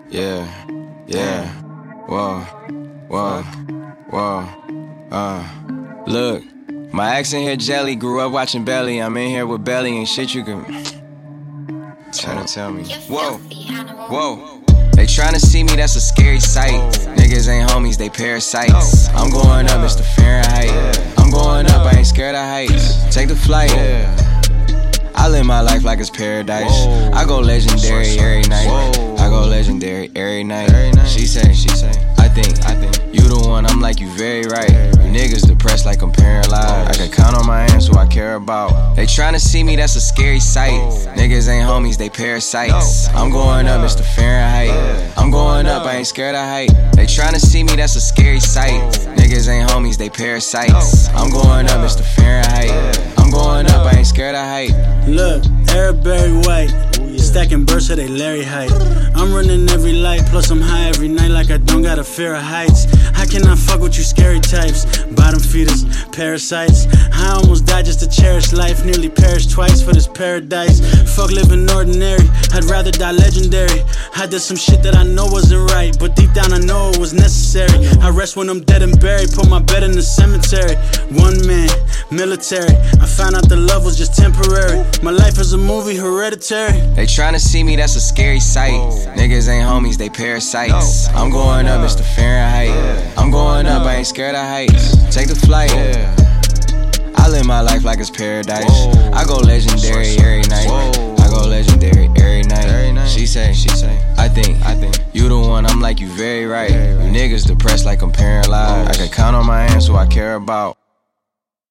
Yeah, yeah, whoa, whoa, whoa, look, my ex in here jelly, grew up watching Belly, I'm in here with Belly, ain't shit you can trying to tell me. Whoa, whoa, they tryna see me, that's a scary sight. Niggas ain't homies, they parasites. I'm going up, it's the Fahrenheit. I'm going up, I ain't scared of heights. Take the flight. I live my life like it's paradise. I go legendary every night. I go legendary every night. She say, I think, you the one, I'm like, you very right. You niggas depressed like I'm paralyzed. I can count on my hands who I care about. They tryna see me, that's a scary sight. Niggas ain't homies, they parasites. I'm going up, it's the Fahrenheit. I'm going up, I ain't scared of height. They tryna see me, that's a scary sight. Niggas ain't homies, they parasites. I'm going up, it's the Fahrenheit. I'm going up, I ain't scared of height. Look, Airberry white, stacking birds so they Larry height. I'm running every light, plus I'm high every night like I don't got a fear of heights. I cannot fuck with you scary types, bottom feeders, parasites. I almost died just to cherish life, nearly perished twice for this paradise. Fuck living ordinary, I'd rather die legendary. I did some shit that I know wasn't right, but deep down I know it was necessary. I rest when I'm dead and buried, put my bed in the cemetery. One man, military, I found out the love was just temporary. My life is a movie, Hereditary. They tryna see me, that's a scary sight. Niggas ain't homies, they parasites. I'm going up, it's the Fahrenheit. I'm going up, I ain't scared of heights. Take the flight. I live my life like it's paradise. I go legendary every night. I go legendary every night. She say, I think, you the one, I'm like, you very right. You niggas depressed like I'm paralyzed. I can count on my hands who I care about.